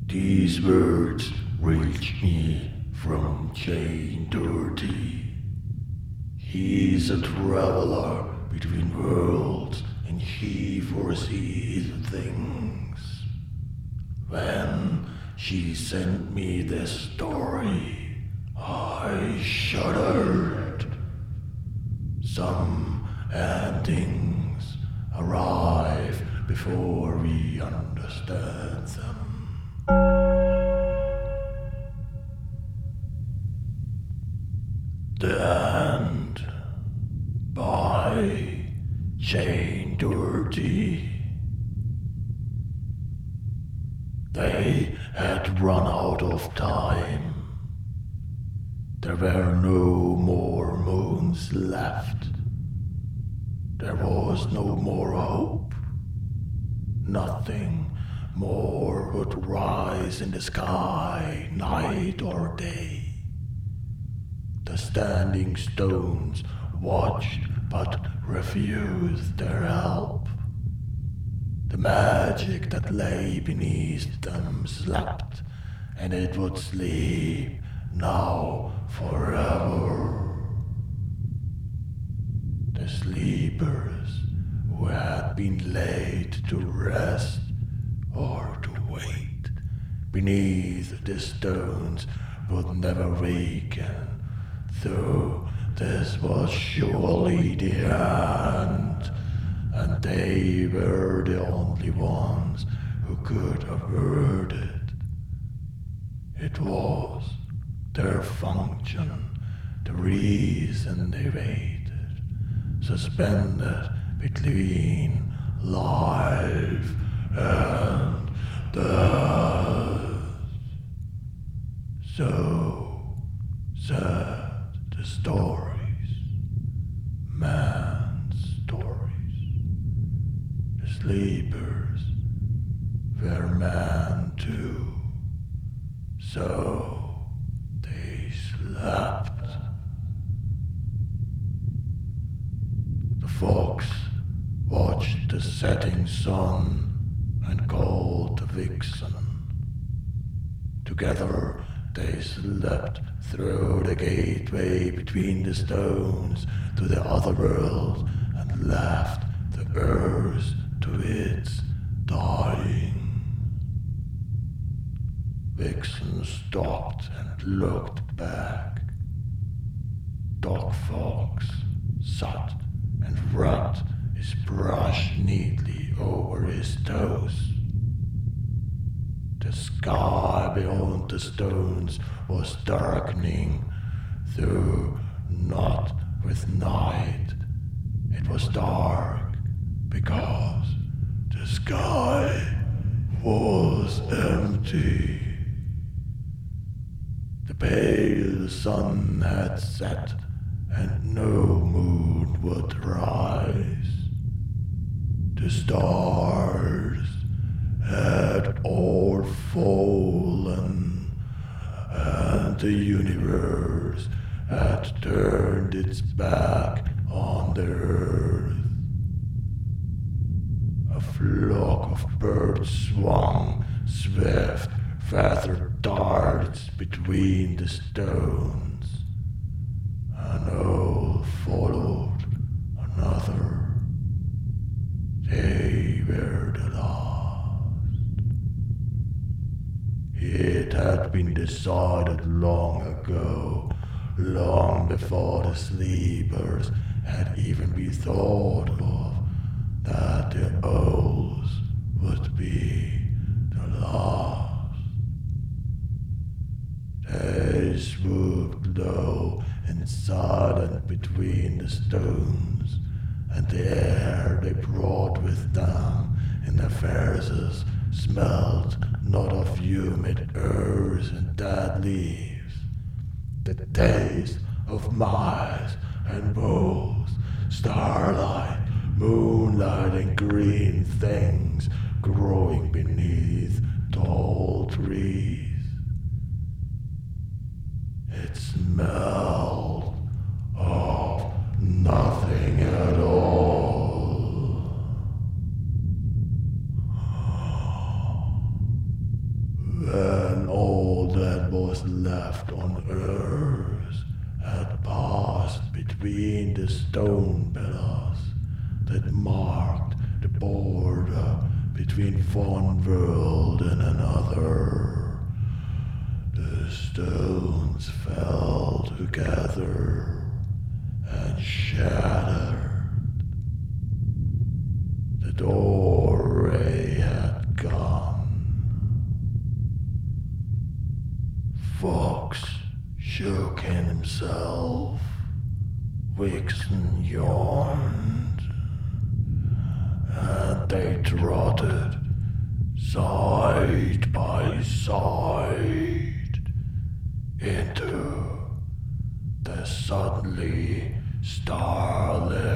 These words reach me from Jane Doherty. He's a traveler between worlds and he foresees things. When she sent me this story, I shuddered. Some endings arrive before we understand them. The End by Jane Doherty. They had run out of time. There were no more moons left. There was no more hope. Nothing more would rise in the sky, night or day. The standing stones watched but refused their help. The magic that lay beneath them slept, and it would sleep now forever. The sleepers who had been laid to rest or to wait beneath the stones would never waken, though this was surely the end, and they were the only ones who could avert it. It was their function, the reason they waited, suspended between life and death. So said the stories, man's stories. The sleepers were man too, so they slept. The fox watched the setting sun and called the vixen. Together they slept through the gateway between the stones to the other world and left the earth to its dying. Vixen stopped and looked back. Dog Fox sat and rubbed his brush neatly over his toes. The sky beyond the stones was darkening, though not with night. It was dark because the sky was empty. The pale sun had set and no moon would rise. The stars had all fallen, and the universe had turned its back on the earth. A flock of birds swung swift, feathered darts between the stones. An owl followed another. They were the last. It had been decided long ago, long before the sleepers had even been thought of, that the owls would be the last. They swooped low and silent between the stones, and the air they brought with them in their faces smelled not of humid earth and dead leaves. The taste of mice and wolves, starlight, moonlight, and green things growing beneath tall trees. It smelled of nothing at all. when all that was left on earth had passed between the stone pillars that marked the border between one world and another. The stones fell together and shattered. The doorway had gone. Fox shook himself. Vixen yawned. And they trotted side by side into the suddenly starlit